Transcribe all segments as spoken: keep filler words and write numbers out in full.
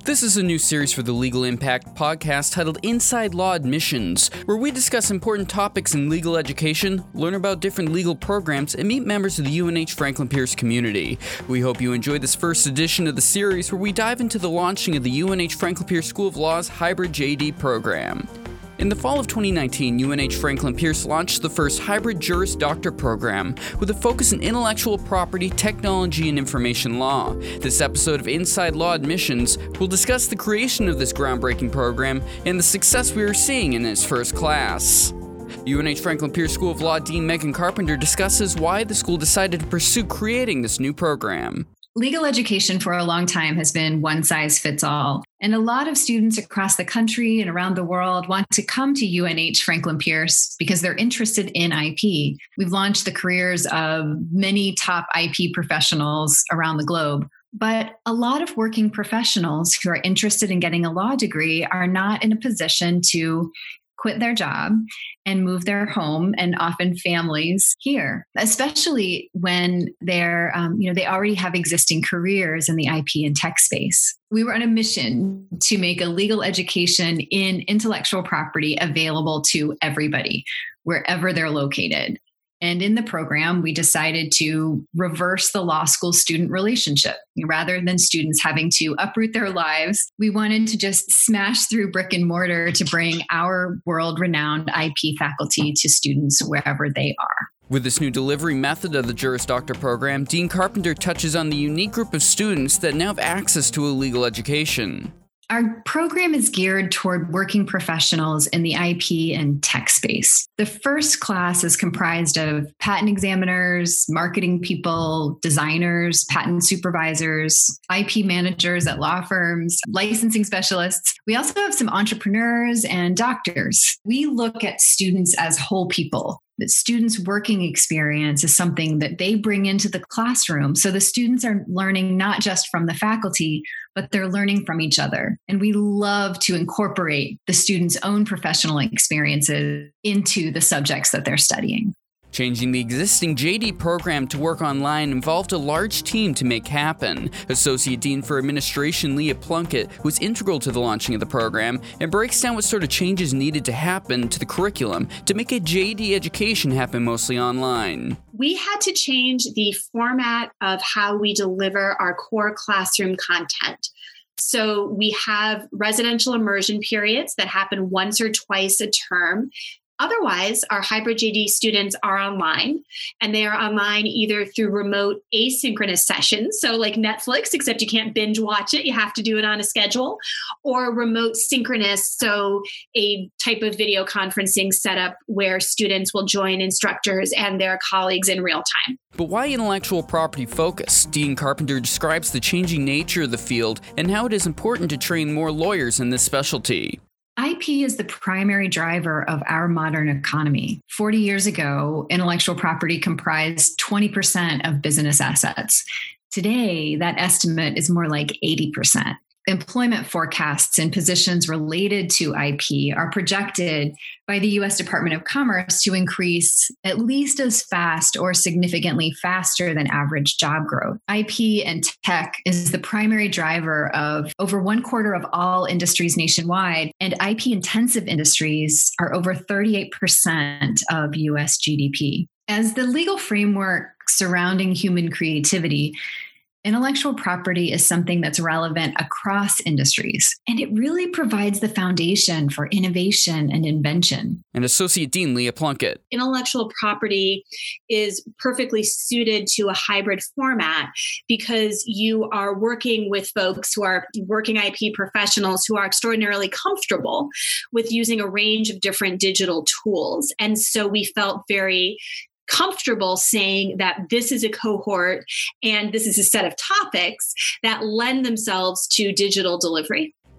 This is a new series for the Legal Impact podcast titled Inside Law Admissions, where we discuss important topics in legal education, learn about different legal programs, and meet members of the U N H Franklin Pierce community. We hope you enjoyed this first edition of the series, where we dive into the launching of the U N H Franklin Pierce School of Law's hybrid J D program. In the fall of twenty nineteen, U N H Franklin Pierce launched the first hybrid Juris Doctor program with a focus in intellectual property, technology, and information law. This episode of Inside Law Admissions will discuss the creation of this groundbreaking program and the success we are seeing in its first class. U N H Franklin Pierce School of Law Dean Megan Carpenter discusses why the school decided to pursue creating this new program. Legal education for a long time has been one size fits all. And a lot of students across the country and around the world want to come to U N H Franklin Pierce because they're interested in I P. We've launched the careers of many top I P professionals around the globe. But a lot of working professionals who are interested in getting a law degree are not in a position to quit their job and move their home and often families here, especially when they're, um, you know, they already have existing careers in the I P and tech space. We were on a mission to make a legal education in intellectual property available to everybody, wherever they're located. And in the program, we decided to reverse the law school student relationship. Rather than students having to uproot their lives, we wanted to just smash through brick and mortar to bring our world-renowned I P faculty to students wherever they are. With this new delivery method of the Juris Doctor program, Dean Carpenter touches on the unique group of students that now have access to a legal education. Our program is geared toward working professionals in the I P and tech space. The first class is comprised of patent examiners, marketing people, designers, patent supervisors, I P managers at law firms, licensing specialists. We also have some entrepreneurs and doctors. We look at students as whole people. The students' working experience is something that they bring into the classroom. So the students are learning not just from the faculty, but they're learning from each other. And we love to incorporate the students' own professional experiences into the subjects that they're studying. Changing the existing J D program to work online involved a large team to make happen. Associate Dean for Administration Leah Plunkett was integral to the launching of the program and breaks down what sort of changes needed to happen to the curriculum to make a J D education happen mostly online. We had to change the format of how we deliver our core classroom content. So we have residential immersion periods that happen once or twice a term. Otherwise, our hybrid J D students are online, and they are online either through remote asynchronous sessions, so like Netflix, except you can't binge watch it, you have to do it on a schedule, or remote synchronous, so a type of video conferencing setup where students will join instructors and their colleagues in real time. But why intellectual property focus? Dean Carpenter describes the changing nature of the field and how it is important to train more lawyers in this specialty. I P is the primary driver of our modern economy. forty years ago, intellectual property comprised twenty percent of business assets. Today, that estimate is more like eighty percent. Employment forecasts in positions related to I P are projected by the U S Department of Commerce to increase at least as fast or significantly faster than average job growth. I P and tech is the primary driver of over one quarter of all industries nationwide, and I P-intensive industries are over thirty-eight percent of U S G D P. As the legal framework surrounding human creativity, intellectual property is something that's relevant across industries, and it really provides the foundation for innovation and invention. And Associate Dean Leah Plunkett. Intellectual property is perfectly suited to a hybrid format because you are working with folks who are working I P professionals who are extraordinarily comfortable with using a range of different digital tools. And so we felt very comfortable saying that this is a cohort and this is a set of topics that lend themselves to digital delivery.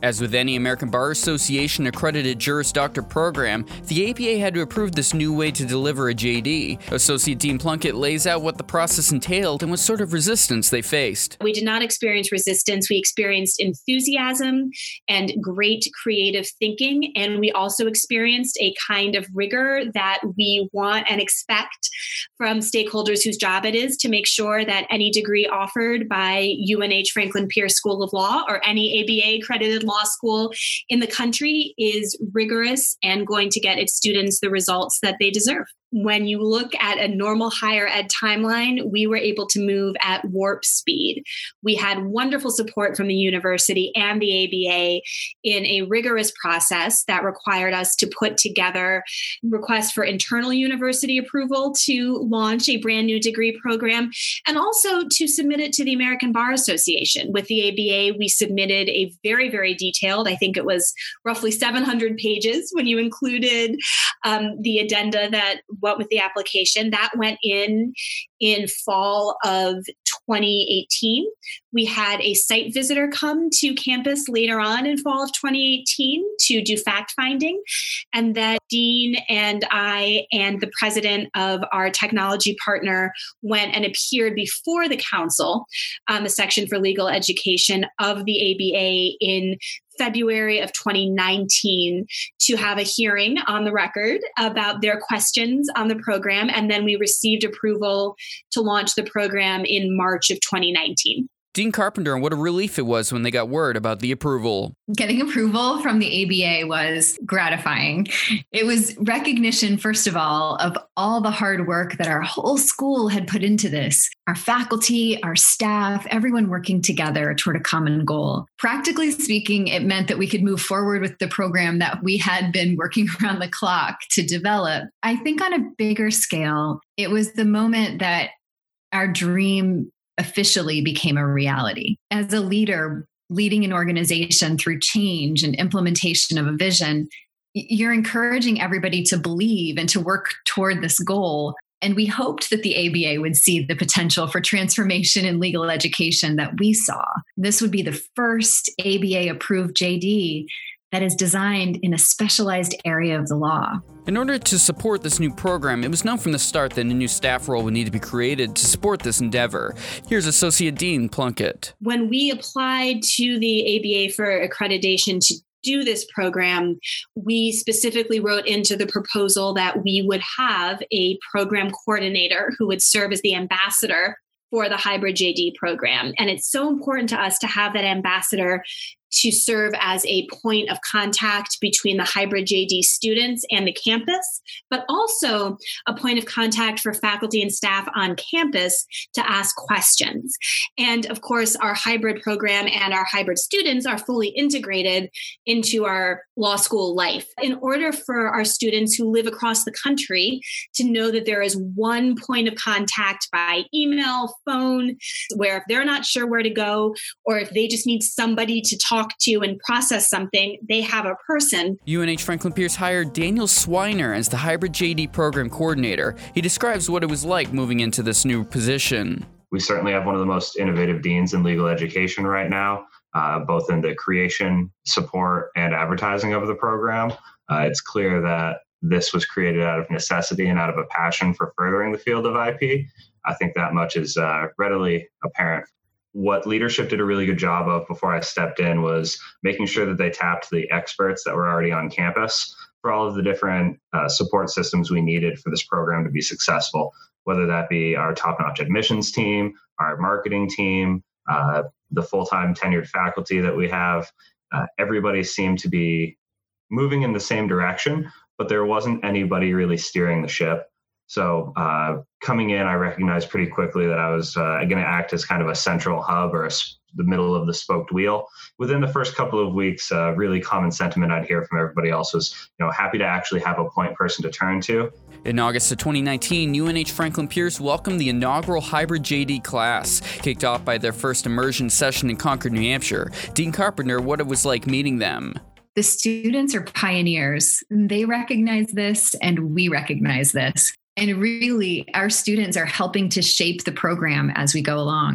As with any American Bar Association accredited Juris Doctor program, the A B A had to approve this new way to deliver a J D. Associate Dean Plunkett lays out what the process entailed and what sort of resistance they faced. We did not experience resistance. We experienced enthusiasm and great creative thinking. And we also experienced a kind of rigor that we want and expect from stakeholders whose job it is to make sure that any degree offered by U N H Franklin Pierce School of Law or any A B A accredited law school in the country is rigorous and going to get its students the results that they deserve. When you look at a normal higher ed timeline, we were able to move at warp speed. We had wonderful support from the university and the A B A in a rigorous process that required us to put together requests for internal university approval to launch a brand new degree program and also to submit it to the American Bar Association. With the A B A, we submitted a very, very detailed, I think it was roughly seven hundred pages when you included um, the addenda that went with the application. That went in in fall of twenty eighteen. We had a site visitor come to campus later on in fall of twenty eighteen to do fact finding. And then Dean and I and the president of our technology partner went and appeared before the council on the section for legal education of the A B A in February of twenty nineteen to have a hearing on the record about their questions on the program. And then we received approval to launch the program in March of twenty nineteen. Dean Carpenter, what a relief it was when they got word about the approval. Getting approval from the A B A was gratifying. It was recognition, first of all, of all the hard work that our whole school had put into this. Our faculty, our staff, everyone working together toward a common goal. Practically speaking, it meant that we could move forward with the program that we had been working around the clock to develop. I think on a bigger scale, it was the moment that our dream officially became a reality. As a leader, leading an organization through change and implementation of a vision, you're encouraging everybody to believe and to work toward this goal. And we hoped that the A B A would see the potential for transformation in legal education that we saw. This would be the first A B A-approved J D that is designed in a specialized area of the law. In order to support this new program, it was known from the start that a new staff role would need to be created to support this endeavor. Here's Associate Dean Plunkett. When we applied to the A B A for accreditation to do this program, we specifically wrote into the proposal that we would have a program coordinator who would serve as the ambassador for the hybrid J D program. And it's so important to us to have that ambassador to serve as a point of contact between the hybrid J D students and the campus, but also a point of contact for faculty and staff on campus to ask questions. And of course, our hybrid program and our hybrid students are fully integrated into our law school life. In order for our students who live across the country to know that there is one point of contact by email, phone, where if they're not sure where to go, or if they just need somebody to talk to and process something, they have a person. U N H Franklin Pierce hired Daniel Swiner as the hybrid J D program coordinator. He describes what it was like moving into this new position. We certainly have one of the most innovative deans in legal education right now, uh, both in the creation, support, and advertising of the program. Uh, it's clear that this was created out of necessity and out of a passion for furthering the field of I P. I think that much is uh, readily apparent. What leadership did a really good job of before I stepped in was making sure that they tapped the experts that were already on campus for all of the different uh, support systems we needed for this program to be successful, whether that be our top-notch admissions team, our marketing team, uh, the full-time tenured faculty that we have. Uh, everybody seemed to be moving in the same direction, but there wasn't anybody really steering the ship. So uh, coming in, I recognized pretty quickly that I was uh, going to act as kind of a central hub or a, the middle of the spoked wheel. Within the first couple of weeks, uh, really common sentiment I'd hear from everybody else was, you know, happy to actually have a point person to turn to. In August of twenty nineteen, U N H Franklin Pierce welcomed the inaugural hybrid J D class, kicked off by their first immersion session in Concord, New Hampshire. Dean Carpenter, what it was like meeting them. The students are pioneers. They recognize this, and we recognize this. And really, our students are helping to shape the program as we go along.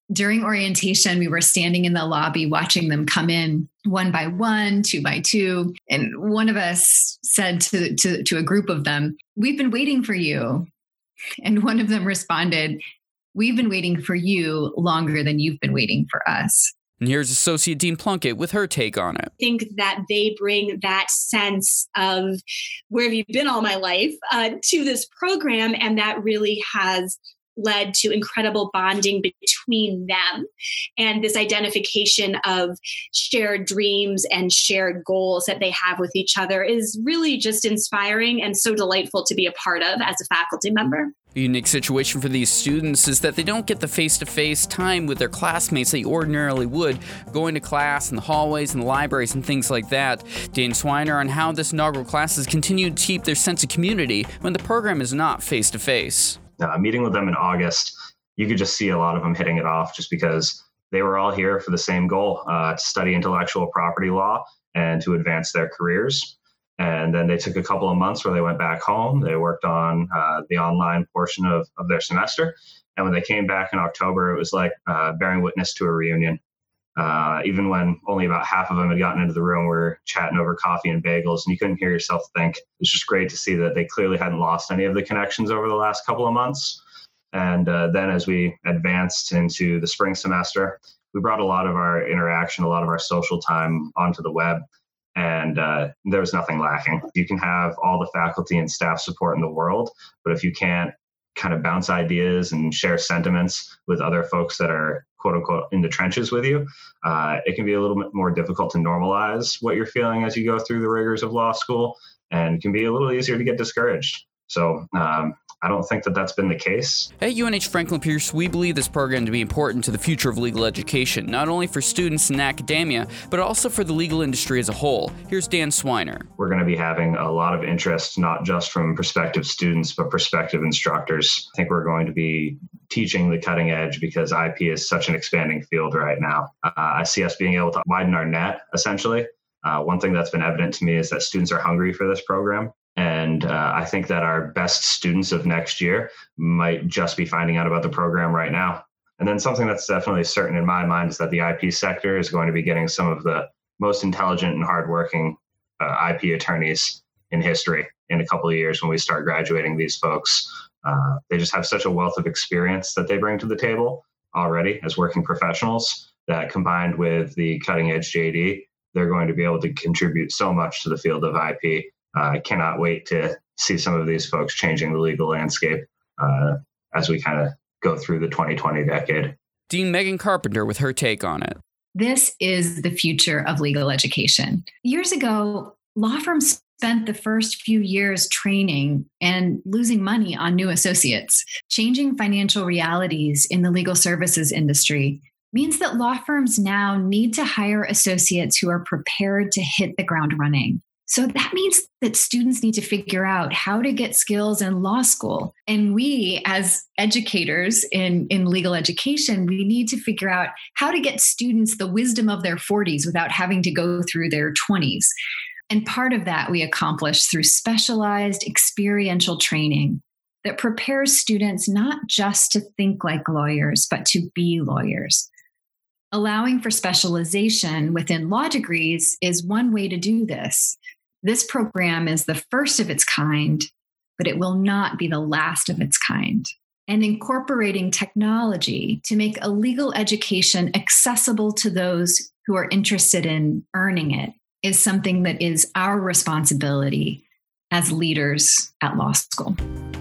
During orientation, we were standing in the lobby watching them come in one by one, two by two. And one of us said to, to, to a group of them, "We've been waiting for you." And one of them responded, "We've been waiting for you longer than you've been waiting for us." And here's Associate Dean Plunkett with her take on it. I think that they bring that sense of where have you been all my life uh, to this program, and that really has led to incredible bonding between them, and this identification of shared dreams and shared goals that they have with each other is really just inspiring and so delightful to be a part of as a faculty member. A unique situation for these students is that they don't get the face-to-face time with their classmates they ordinarily would, going to class in the hallways and the libraries and things like that. Dan Swiner on how this inaugural class has continued to keep their sense of community when the program is not face-to-face. Uh, meeting with them in August, you could just see a lot of them hitting it off just because they were all here for the same goal, uh, to study intellectual property law and to advance their careers. And then they took a couple of months where they went back home. They worked on uh, the online portion of, of their semester. And when they came back in October, it was like uh, bearing witness to a reunion. Uh, even when only about half of them had gotten into the room, we were chatting over coffee and bagels, and you couldn't hear yourself think. It was just great to see that they clearly hadn't lost any of the connections over the last couple of months. And uh, then as we advanced into the spring semester, we brought a lot of our interaction, a lot of our social time onto the web. And uh, there was nothing lacking. You can have all the faculty and staff support in the world, but if you can't kind of bounce ideas and share sentiments with other folks that are quote unquote in the trenches with you, uh, it can be a little bit more difficult to normalize what you're feeling as you go through the rigors of law school, and can be a little easier to get discouraged. So um, I don't think that that's been the case. At U N H Franklin Pierce, we believe this program to be important to the future of legal education, not only for students in academia, but also for the legal industry as a whole. Here's Dan Swiner. We're going to be having a lot of interest, not just from prospective students, but prospective instructors. I think we're going to be teaching the cutting edge because I P is such an expanding field right now. Uh, I see us being able to widen our net, essentially. Uh, one thing that's been evident to me is that students are hungry for this program. And uh, I think that our best students of next year might just be finding out about the program right now. And then something that's definitely certain in my mind is that the I P sector is going to be getting some of the most intelligent and hardworking uh, I P attorneys in history in a couple of years when we start graduating these folks. Uh, they just have such a wealth of experience that they bring to the table already as working professionals that, combined with the cutting edge J D, they're going to be able to contribute so much to the field of I P. Uh, I cannot wait to see some of these folks changing the legal landscape uh, as we kind of go through the twenty twenty decade. Dean Megan Carpenter with her take on it. This is the future of legal education. Years ago, law firms spent the first few years training and losing money on new associates. Changing financial realities in the legal services industry means that law firms now need to hire associates who are prepared to hit the ground running. So that means that students need to figure out how to get skills in law school. And we, as educators in, in legal education, we need to figure out how to get students the wisdom of their forties without having to go through their twenties. And part of that we accomplish through specialized experiential training that prepares students not just to think like lawyers, but to be lawyers. Allowing for specialization within law degrees is one way to do this. This program is the first of its kind, but it will not be the last of its kind. And incorporating technology to make a legal education accessible to those who are interested in earning it is something that is our responsibility as leaders at law school.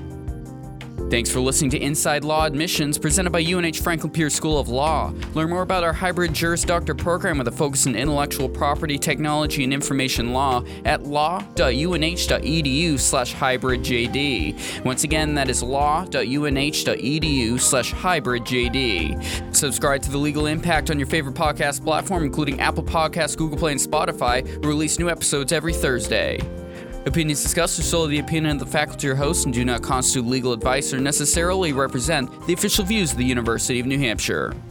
Thanks for listening to Inside Law Admissions, presented by U N H Franklin Pierce School of Law. Learn more about our hybrid Juris Doctor program with a focus on intellectual property, technology, and information law at law.unh.edu slash hybridjd. Once again, that is law.unh.edu slash hybridjd. Subscribe to The Legal Impact on your favorite podcast platform, including Apple Podcasts, Google Play, and Spotify. We release new episodes every Thursday. Opinions discussed are solely the opinion of the faculty or host and do not constitute legal advice or necessarily represent the official views of the University of New Hampshire.